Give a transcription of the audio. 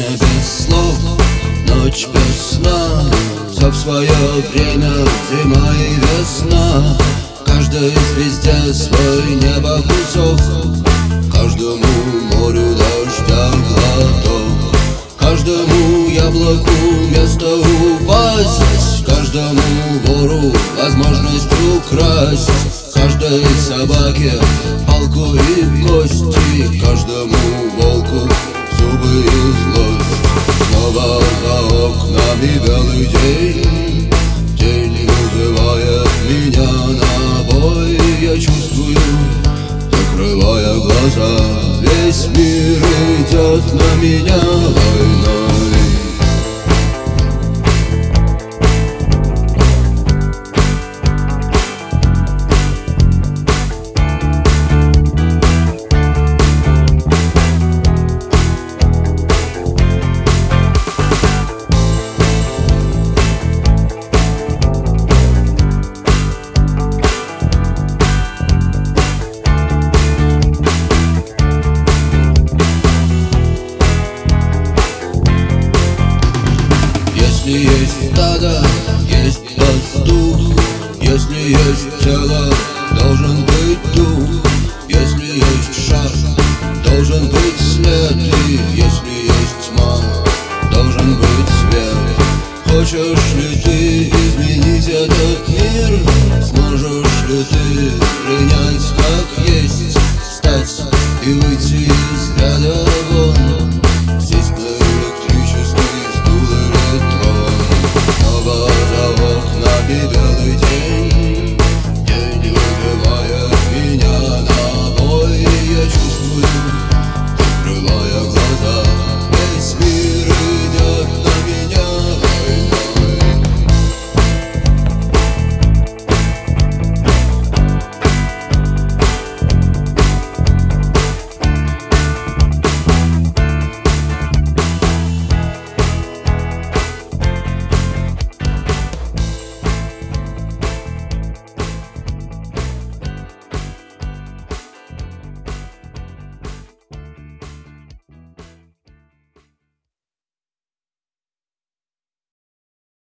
Песня без слов, ночь без сна, все в свое время, зима и весна. Каждой звезде свой небокусок, каждому морю дождя глоток, каждому яблоку место упасть, каждому вору возможность украсть, каждой собаке палку и кости, каждому волку зубы и злость. Снова за окнами белый день, день вызывает меня на бой. Я чувствую, закрывая глаза, весь мир идет на меня войной. Если есть стадо, есть пастух, если есть тело, должен быть дух, если есть шаг, должен быть след, и если